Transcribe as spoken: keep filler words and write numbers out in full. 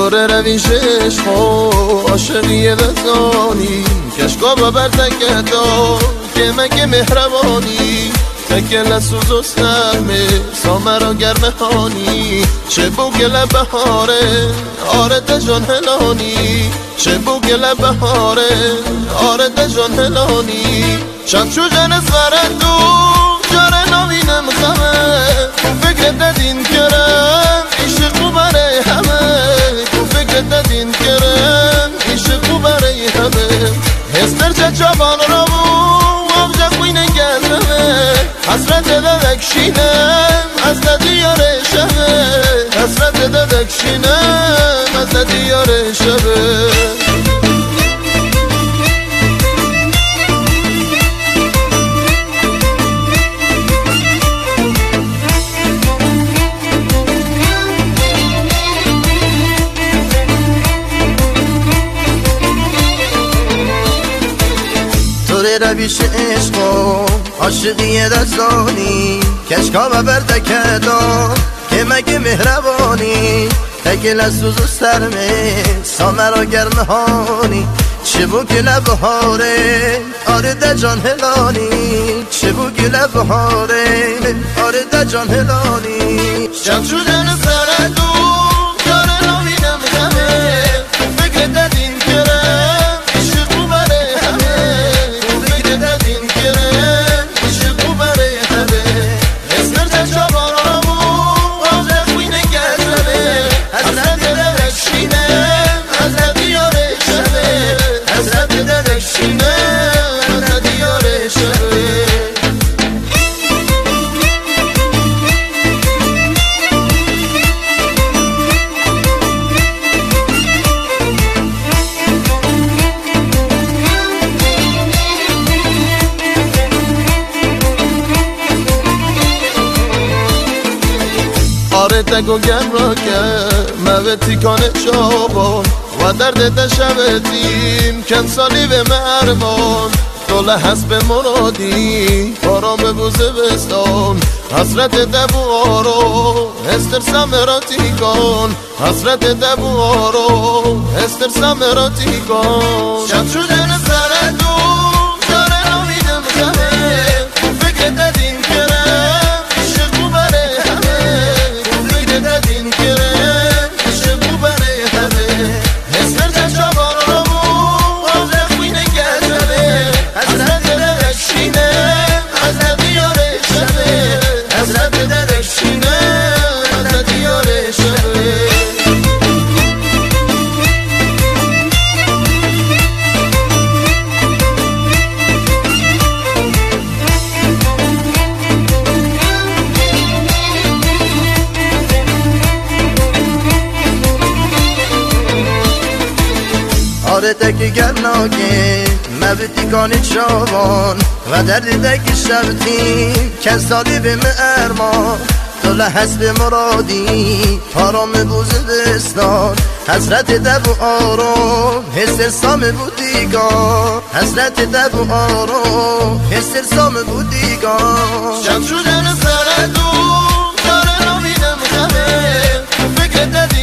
دوره رویش عشق و عاشقی وزانی کشکا ببر تکتا که مگه مهربانی تکل سوز و سرمه سامرا گرمه هانی چه بو گل بهاره آرد جان هلانی چه بو گل بهاره آرد جان هلانی شب چو جن سردو جاره نامینم خمه فکر دادین کرم عشق و برای همه فکر دادین کرم عشق و برای همه هستر چه چابان را بو آبجا خوینه گردمه حسرت دادکشینم از دیار شبه حسرت دادکشینم از دیار شبه رویش عشق و عاشقی دستانی کشکا ببر تکتا که مگه مهربانی تکل سوز و سرمه سامرا گرمه هانی چه بو گل بهاره آرد جان هلانی چه بو گل بهاره آرد جان هلانی شب شدن سردو داره نامینم غمه فکر دادین کرم عشق و برای همه فکر دادین کرم عشق و برای همه اسمر تشابان رامو آزه خوینه گردمه حسرت درکشینم از دیار شبه حسرت درکشینم از دیار شبه آره تگو گم را که موتی کانه چابان و درد تشبتیم کن سالی به مرمان دوله حسب مرادی آرام بوزه بستان حسرت دبو آرو استر سمراتی کن حسرت دبو آرو استر سمراتی کن شب شدن سردو داره نامیدم غمه فکر دادین کرم عشق و برای همه فکر دادین کرم عشق و برای همه اسمر تشابان رامو آزه خوینه گردمه حسرت درکشینم از دیار شبه حسرت درکشینم از دیار شبه آره تکی گرناکه موتی کانی چابان و درد تکی شبتیم کن سالی به ارمان دوله حسب مرادی آرام بوز بستان حسرت دب و آرام حس سام بودیگان حسرت دب و آرام حس سام بودیگان شب شدن سردو داره نامیدم غمه فکر دادی